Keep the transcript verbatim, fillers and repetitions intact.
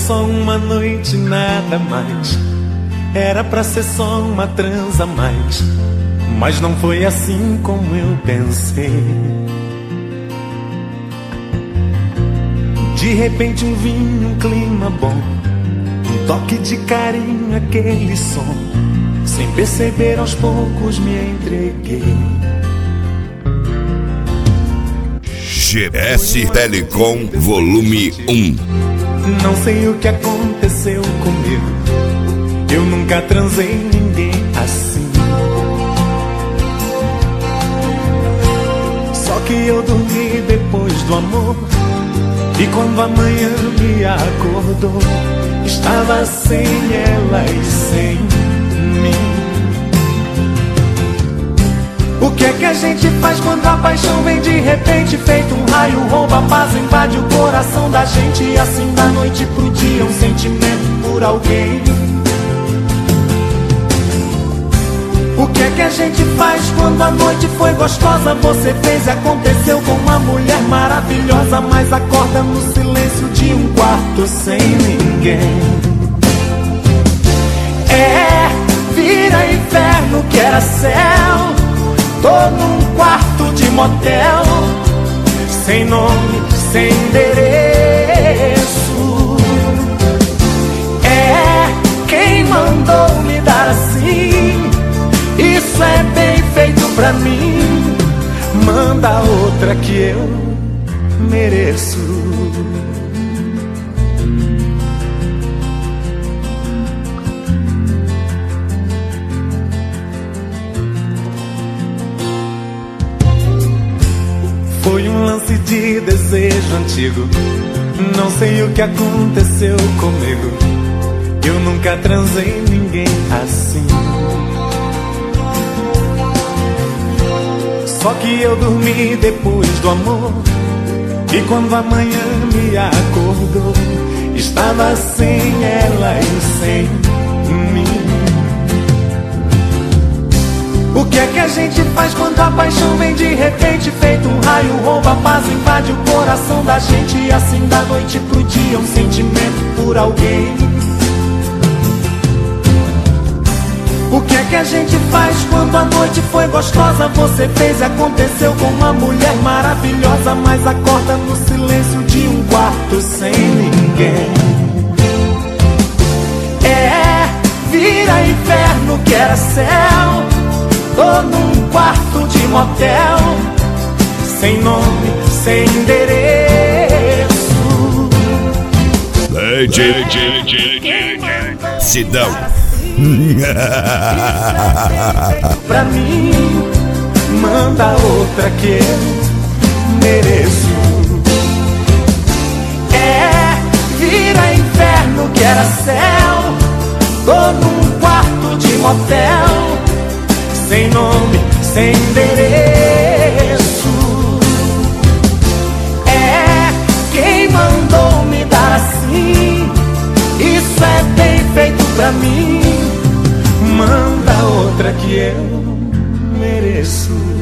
só uma noite, nada mais. Era pra ser só uma transa a mais, mas não foi assim como eu pensei. De repente um vinho, um clima bom, um toque de carinho, aquele som. Sem perceber, aos poucos me entreguei. G S Telecom Volume um. Não sei o que aconteceu comigo, eu nunca transei ninguém assim. Só que eu dormi depois do amor, e quando a manhã me acordou, estava sem ela e sem mim. O que é que a gente faz quando a paixão vem de repente, feito um raio, rouba a paz, invade o coração da gente, e assim da noite pro dia um sentimento por alguém. O que é que a gente faz quando a noite foi gostosa? Você fez e aconteceu com uma mulher maravilhosa, mas acorda no silêncio de um quarto sem ninguém. É, vira inferno que era céu. Tô num quarto de motel, sem nome, sem endereço. É, quem mandou me dar assim? Isso é bem feito pra mim. Manda outra que eu mereço. Foi um lance de desejo antigo, não sei o que aconteceu comigo, eu nunca transei ninguém assim. Só que eu dormi depois do amor, e quando a manhã me acordou, estava sem ela e sem mim. O que é que a gente faz quando a paixão vem de repente, feito um raio, rouba a paz, invade o coração da gente, e assim da noite pro dia um sentimento por alguém. O que é que a gente faz quando a noite foi gostosa? Você fez e aconteceu com uma mulher maravilhosa, mas acorda no silêncio de um quarto sem ninguém. É, vira inferno que era céu. Tô num quarto de motel, sem nome, sem endereço. Sidão. Pra mim, manda outra que eu mereço. É, vira inferno que era céu. Tô num quarto de motel, sem nome, sem endereço. É, quem mandou me dar assim? Isso é bem feito pra mim. Manda outra que eu mereço.